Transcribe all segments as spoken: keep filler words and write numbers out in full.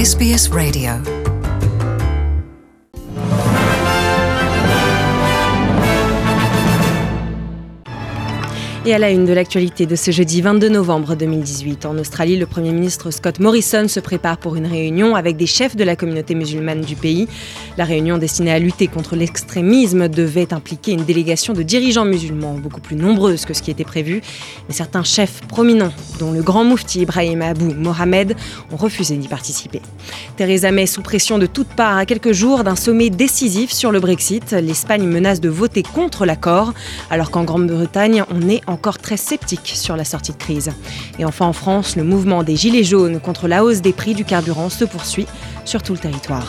S B S Radio. Et à la une de l'actualité de ce jeudi vingt-deux novembre deux mille dix-huit, en Australie, le Premier ministre Scott Morrison se prépare pour une réunion avec des chefs de la communauté musulmane du pays. La réunion destinée à lutter contre l'extrémisme devait impliquer une délégation de dirigeants musulmans beaucoup plus nombreuse que ce qui était prévu. Mais certains chefs prominents, dont le grand moufti Ibrahim Abou Mohamed, ont refusé d'y participer. Theresa May sous pression de toutes parts à quelques jours d'un sommet décisif sur le Brexit. L'Espagne menace de voter contre l'accord, alors qu'en Grande-Bretagne, on est en encore très sceptique sur la sortie de crise. Et enfin en France, le mouvement des Gilets jaunes contre la hausse des prix du carburant se poursuit sur tout le territoire.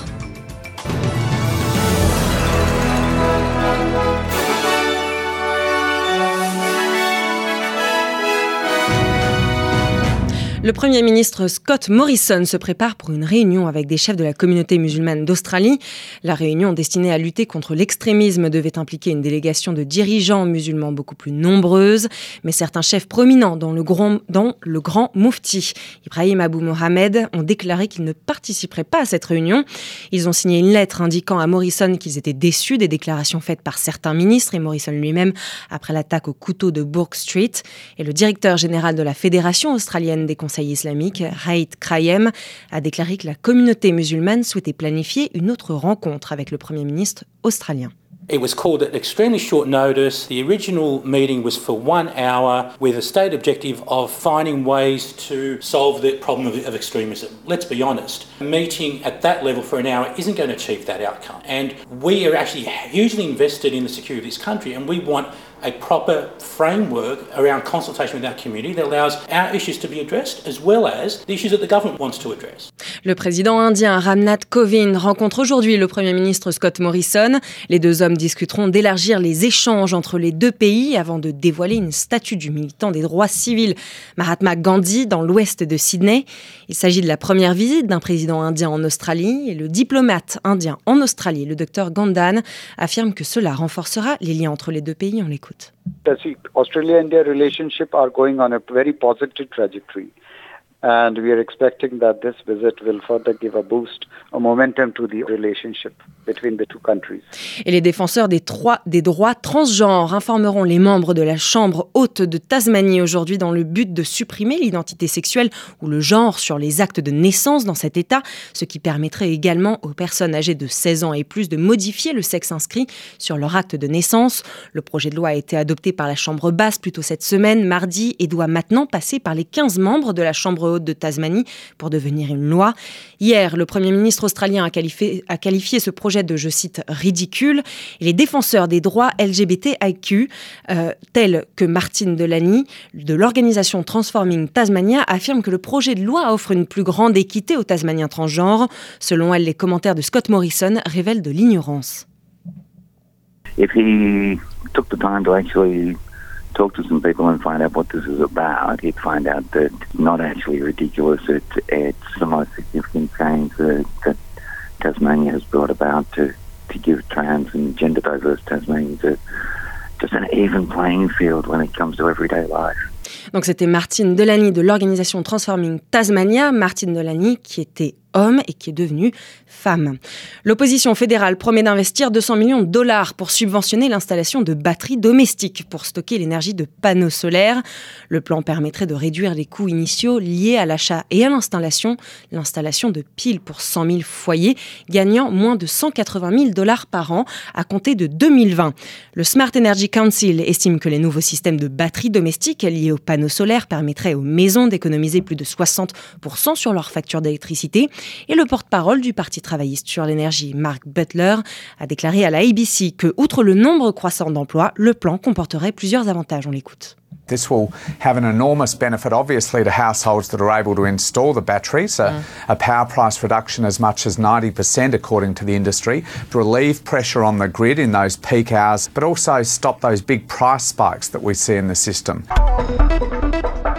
Le Premier ministre Scott Morrison se prépare pour une réunion avec des chefs de la communauté musulmane d'Australie. La réunion destinée à lutter contre l'extrémisme devait impliquer une délégation de dirigeants musulmans beaucoup plus nombreuse, mais certains chefs prominents, dont le grand, dont le grand moufti Ibrahim Abou Mohamed, ont déclaré qu'ils ne participeraient pas à cette réunion. Ils ont signé une lettre indiquant à Morrison qu'ils étaient déçus des déclarations faites par certains ministres et Morrison lui-même après l'attaque au couteau de Bourke Street. Et le directeur général de la Fédération australienne des conseils islamique, Raïd Krayem, a déclaré que la communauté musulmane souhaitait planifier une autre rencontre avec le Premier ministre australien. It was called at extremely short notice. The original meeting was for one hour with a stated objective of finding ways to solve the problem of, of extremism. Let's be honest, a meeting at that level for an hour isn't going to achieve that outcome. And we are actually hugely invested in the security of this country, and we want a proper framework around consultation with our community that allows our issues to be addressed as well as the issues that the government wants to address. Le président indien Ramnath Kovind rencontre aujourd'hui le Premier ministre Scott Morrison. Les deux hommes discuteront d'élargir les échanges entre les deux pays avant de dévoiler une statue du militant des droits civils Mahatma Gandhi dans l'ouest de Sydney. Il s'agit de la première visite d'un président indien en Australie et le diplomate indien en Australie, le docteur Gandan, affirme que cela renforcera les liens entre les deux pays. On l'écoute. The Australia-India relationship are going on a very positive trajectory. And we are expecting that this visit will further give a boost, a momentum to the relationship between the two countries. Et les défenseurs des, trois, des droits transgenres informeront les membres de la Chambre haute de Tasmanie aujourd'hui dans le but de supprimer l'identité sexuelle ou le genre sur les actes de naissance dans cet État, ce qui permettrait également aux personnes âgées de seize ans et plus de modifier le sexe inscrit sur leur acte de naissance. Le projet de loi a été adopté par la Chambre basse plus tôt cette semaine, mardi, et doit maintenant passer par les quinze membres de la Chambre haute de Tasmanie pour devenir une loi. Hier, le Premier ministre australien a qualifié, a qualifié ce projet de, je cite, ridicule. Et les défenseurs des droits L G B T I Q, euh, tels que Martine Delany, de l'organisation Transforming Tasmania, affirment que le projet de loi offre une plus grande équité aux Tasmaniens transgenres. Selon elle, les commentaires de Scott Morrison révèlent de l'ignorance. If he took the time to actually talk to some people and find out what this is about, he'd find out that it's not actually ridiculous. It, it's the most significant change that, that Tasmania has brought about to, to give trans and gender diverse Tasmanians a, just an even playing field when it comes to everyday life. Donc c'était Martine Delany de l'organisation Transforming Tasmania, Martine Delany qui était homme et qui est devenue femme. L'opposition fédérale promet d'investir deux cents millions de dollars pour subventionner l'installation de batteries domestiques pour stocker l'énergie de panneaux solaires. Le plan permettrait de réduire les coûts initiaux liés à l'achat et à l'installation, l'installation de piles pour cent mille foyers, gagnant moins de cent quatre-vingt mille dollars par an à compter de deux mille vingt. Le Smart Energy Council estime que les nouveaux systèmes de batteries domestiques liés aux panneaux solaires permettraient aux maisons d'économiser plus de soixante pour cent sur leur facture d'électricité. Et le porte-parole du Parti travailliste sur l'énergie, Mark Butler, a déclaré à la A B C que, outre le nombre croissant d'emplois, le plan comporterait plusieurs avantages. On l'écoute. This will have an enormous benefit, obviously, to households that are able to install the batteries, a, a power price reduction as much as ninety percent according to the industry, to relieve pressure on the grid in those peak hours, but also stop those big price spikes that we see in the system.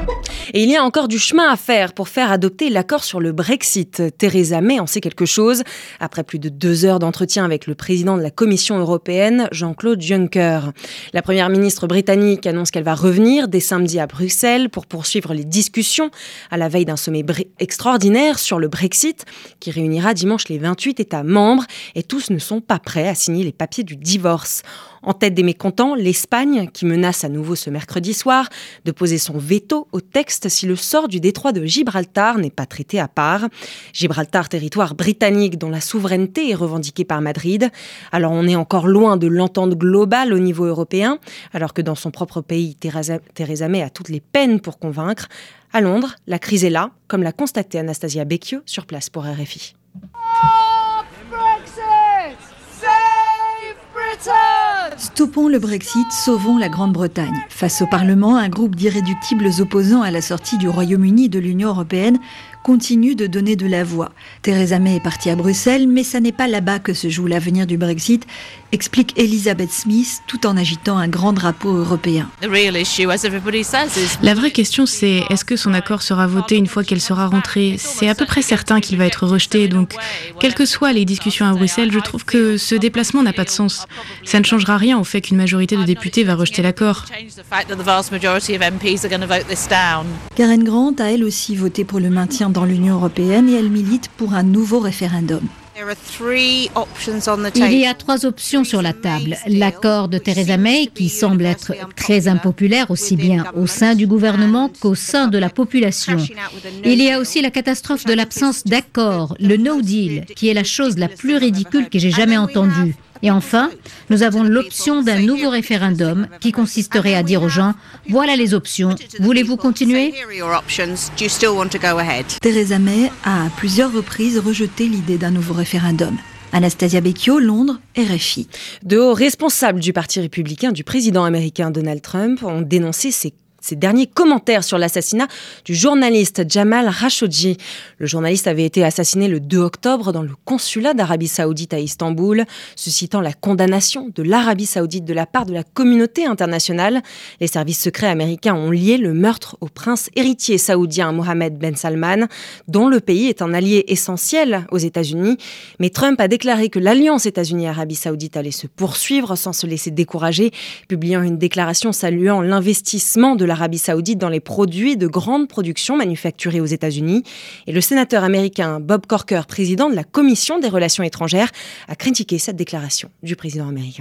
Et il y a encore du chemin à faire pour faire adopter l'accord sur le Brexit. Theresa May en sait quelque chose. Après plus de deux heures d'entretien avec le président de la Commission européenne, Jean-Claude Juncker. La première ministre britannique annonce qu'elle va revenir dès samedi à Bruxelles pour poursuivre les discussions à la veille d'un sommet br- extraordinaire sur le Brexit qui réunira dimanche les vingt-huit États membres et tous ne sont pas prêts à signer les papiers du divorce. En tête des mécontents, l'Espagne qui menace à nouveau ce mercredi soir de poser son veto au texte si le sort du détroit de Gibraltar n'est pas traité à part. Gibraltar, territoire britannique dont la souveraineté est revendiquée par Madrid. Alors on est encore loin de l'entente globale au niveau européen, alors que dans son propre pays, Theresa, Theresa May a toutes les peines pour convaincre. À Londres, la crise est là, comme l'a constaté Anastasia Becchio sur place pour R F I. Stoppons le Brexit, sauvons la Grande-Bretagne. Face au Parlement, un groupe d'irréductibles opposants à la sortie du Royaume-Uni de l'Union européenne continue de donner de la voix. Theresa May est partie à Bruxelles, mais ça n'est pas là-bas que se joue l'avenir du Brexit, explique Elizabeth Smith, tout en agitant un grand drapeau européen. La vraie question, c'est est-ce que son accord sera voté une fois qu'elle sera rentrée ? C'est à peu près certain qu'il va être rejeté, donc quelles que soient les discussions à Bruxelles, je trouve que ce déplacement n'a pas de sens. Ça ne changera rien au fait qu'une majorité de députés va rejeter l'accord. Karen Grant a elle aussi voté pour le maintien dans l'Union européenne et elle milite pour un nouveau référendum. Il y a trois options sur la table. L'accord de Theresa May, qui semble être très impopulaire aussi bien au sein du gouvernement qu'au sein de la population. Il y a aussi la catastrophe de l'absence d'accord, le no deal, qui est la chose la plus ridicule que j'ai jamais entendue. Et enfin, nous avons l'option d'un nouveau référendum qui consisterait à dire aux gens « Voilà les options, voulez-vous continuer ?» Theresa May a à plusieurs reprises rejeté l'idée d'un nouveau référendum. Anastasia Becchio, Londres, R F I. De hauts responsables du Parti républicain du président américain Donald Trump ont dénoncé ces Ses derniers commentaires sur l'assassinat du journaliste Jamal Khashoggi. Le journaliste avait été assassiné le deux octobre dans le consulat d'Arabie Saoudite à Istanbul, suscitant la condamnation de l'Arabie Saoudite de la part de la communauté internationale. Les services secrets américains ont lié le meurtre au prince héritier saoudien Mohammed Ben Salman, dont le pays est un allié essentiel aux États-Unis. Mais Trump a déclaré que l'alliance États-Unis-Arabie Saoudite allait se poursuivre sans se laisser décourager, publiant une déclaration saluant l'investissement de l'Arabie Saoudite dans les produits de grande production manufacturés aux États-Unis. Et le sénateur américain Bob Corker, président de la Commission des relations étrangères, a critiqué cette déclaration du président américain.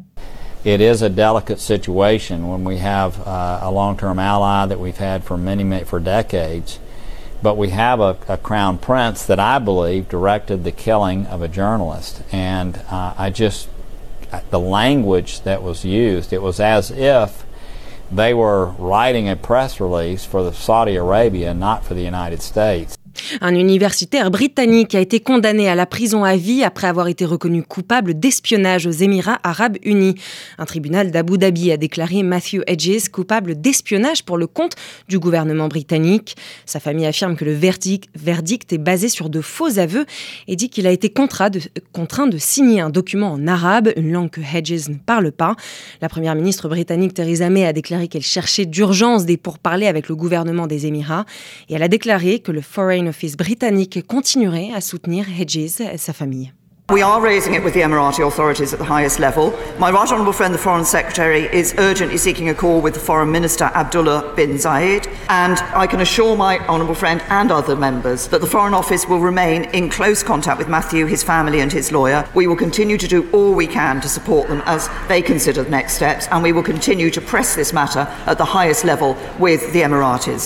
It is a delicate situation when we have uh, a long-term ally that we've had for many, many for decades, but we have a, a crown prince that I believe directed the killing of a journalist, and uh, I just the language that was used, it was as if they were writing a press release for the Saudi Arabia, not for the United States. Un universitaire britannique a été condamné à la prison à vie après avoir été reconnu coupable d'espionnage aux Émirats arabes unis. Un tribunal d'Abu Dhabi a déclaré Matthew Hedges coupable d'espionnage pour le compte du gouvernement britannique. Sa famille affirme que le verdict, verdict est basé sur de faux aveux et dit qu'il a été contraint de, contraint de signer un document en arabe, une langue que Hedges ne parle pas. La première ministre britannique Theresa May a déclaré qu'elle cherchait d'urgence des pourparlers avec le gouvernement des Émirats et elle a déclaré que le Foreign Office britannique continuerait à soutenir Hedges et sa famille. We are raising it with the Emirati authorities at the highest level. My right honourable friend, the Foreign Secretary, is urgently seeking a call with the Foreign Minister, Abdullah bin Zayed, and I can assure my honourable friend and other members that the Foreign Office will remain in close contact with Matthew, his family and his lawyer. We will continue to do all we can to support them as they consider the next steps, and we will continue to press this matter at the highest level with the Emiratis.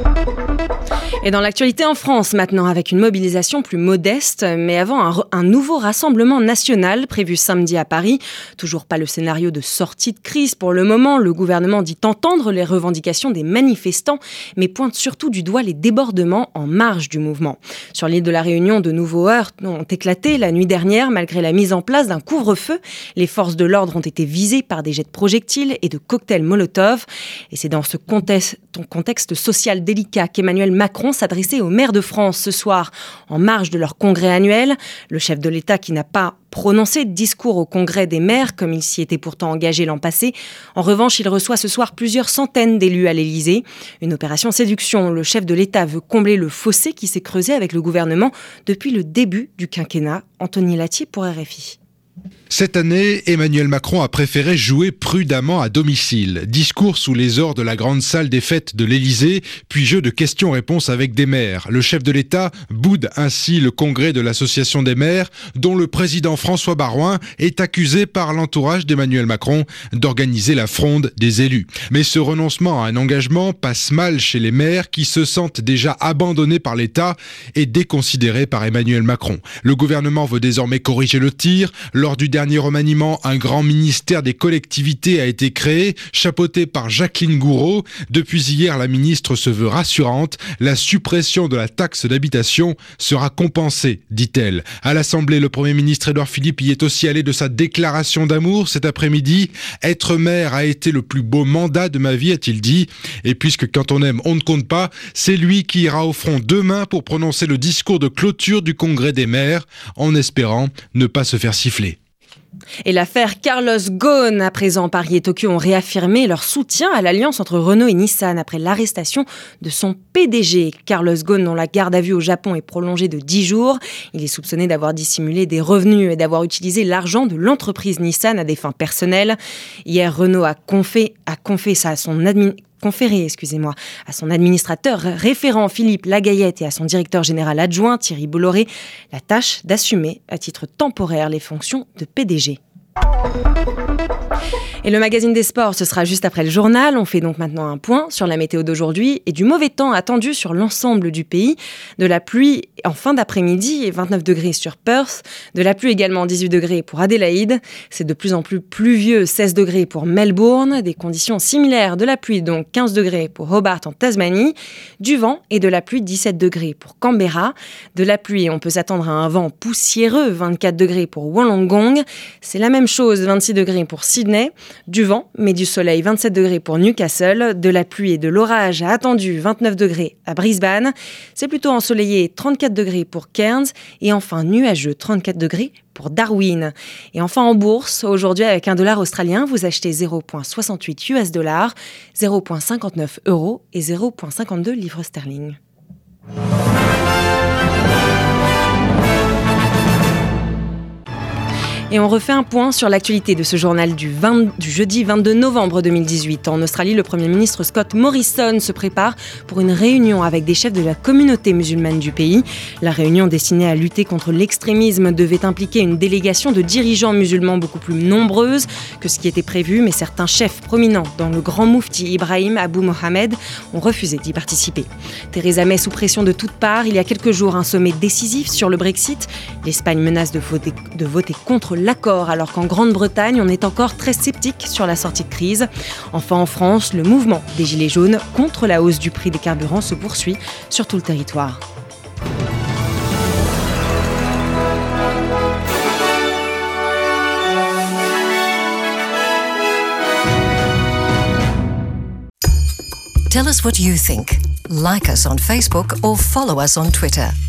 Et dans l'actualité en France maintenant, avec une mobilisation plus modeste, mais avant un, un nouveau rassemblement national prévu samedi à Paris. Toujours pas le scénario de sortie de crise pour le moment. Le gouvernement dit entendre les revendications des manifestants, mais pointe surtout du doigt les débordements en marge du mouvement. Sur l'île de la Réunion, de nouveaux heurts ont éclaté la nuit dernière malgré la mise en place d'un couvre-feu. Les forces de l'ordre ont été visées par des jets de projectiles et de cocktails Molotov. Et c'est dans ce contexte, contexte social délicat qu'Emmanuel Macron Macron s'adressait aux maires de France ce soir, en marge de leur congrès annuel. Le chef de l'État qui n'a pas prononcé de discours au congrès des maires, comme il s'y était pourtant engagé l'an passé. En revanche, il reçoit ce soir plusieurs centaines d'élus à l'Élysée. Une opération séduction. Le chef de l'État veut combler le fossé qui s'est creusé avec le gouvernement depuis le début du quinquennat. Anthony Latier pour R F I. Cette année, Emmanuel Macron a préféré jouer prudemment à domicile. Discours sous les ors de la grande salle des fêtes de l'Élysée, puis jeu de questions-réponses avec des maires. Le chef de l'État boude ainsi le congrès de l'Association des maires, dont le président François Baroin est accusé par l'entourage d'Emmanuel Macron d'organiser la fronde des élus. Mais ce renoncement à un engagement passe mal chez les maires qui se sentent déjà abandonnés par l'État et déconsidérés par Emmanuel Macron. Le gouvernement veut désormais corriger le tir. Lors du dernier remaniement, un grand ministère des collectivités a été créé, chapeauté par Jacqueline Gouraud. Depuis hier, la ministre se veut rassurante. La suppression de la taxe d'habitation sera compensée, dit-elle. À l'Assemblée, le Premier ministre Édouard Philippe y est aussi allé de sa déclaration d'amour cet après-midi. Être maire a été le plus beau mandat de ma vie, a-t-il dit. Et puisque quand on aime, on ne compte pas, c'est lui qui ira au front demain pour prononcer le discours de clôture du congrès des maires, en espérant ne pas se faire siffler. Et l'affaire Carlos Ghosn, à présent Paris et Tokyo ont réaffirmé leur soutien à l'alliance entre Renault et Nissan après l'arrestation de son P D G. Carlos Ghosn, dont la garde à vue au Japon est prolongée de dix jours. Il est soupçonné d'avoir dissimulé des revenus et d'avoir utilisé l'argent de l'entreprise Nissan à des fins personnelles. Hier, Renault a confié, a confié ça à son administration. conféré, excusez-moi, à son administrateur référent Philippe Lagayette et à son directeur général adjoint Thierry Bolloré la tâche d'assumer à titre temporaire les fonctions de P D G. Et le magazine des sports, ce sera juste après le journal. On fait donc maintenant un point sur la météo d'aujourd'hui et du mauvais temps attendu sur l'ensemble du pays. De la pluie en fin d'après-midi et vingt-neuf degrés sur Perth. De la pluie également dix-huit degrés pour Adélaïde. C'est de plus en plus pluvieux, seize degrés pour Melbourne. Des conditions similaires de la pluie, donc quinze degrés pour Hobart en Tasmanie. Du vent et de la pluie, dix-sept degrés pour Canberra. De la pluie, on peut s'attendre à un vent poussiéreux, vingt-quatre degrés pour Wollongong. C'est la même chose, vingt-six degrés pour Sydney. Du vent, mais du soleil, vingt-sept degrés pour Newcastle. De la pluie et de l'orage attendu, vingt-neuf degrés à Brisbane. C'est plutôt ensoleillé, trente-quatre degrés pour Cairns. Et enfin nuageux, trente-quatre degrés pour Darwin. Et enfin en bourse, aujourd'hui avec un dollar australien, vous achetez zéro virgule soixante-huit U S dollars, zéro virgule cinquante-neuf euros et zéro virgule cinquante-deux livres sterling. Et on refait un point sur l'actualité de ce journal du, vingt, du jeudi vingt-deux novembre deux mille dix-huit. En Australie, le Premier ministre Scott Morrison se prépare pour une réunion avec des chefs de la communauté musulmane du pays. La réunion destinée à lutter contre l'extrémisme devait impliquer une délégation de dirigeants musulmans beaucoup plus nombreuse que ce qui était prévu, mais certains chefs prominents, dont le grand moufti Ibrahim Abou Mohamed, ont refusé d'y participer. Theresa May sous pression de toutes parts. Il y a quelques jours, un sommet décisif sur le Brexit. L'Espagne menace de voter, de voter contre l'accord, alors qu'en Grande-Bretagne, on est encore très sceptique sur la sortie de crise. Enfin, en France, le mouvement des Gilets jaunes contre la hausse du prix des carburants se poursuit sur tout le territoire. Tell us what you think. Like us on Facebook or follow us on Twitter.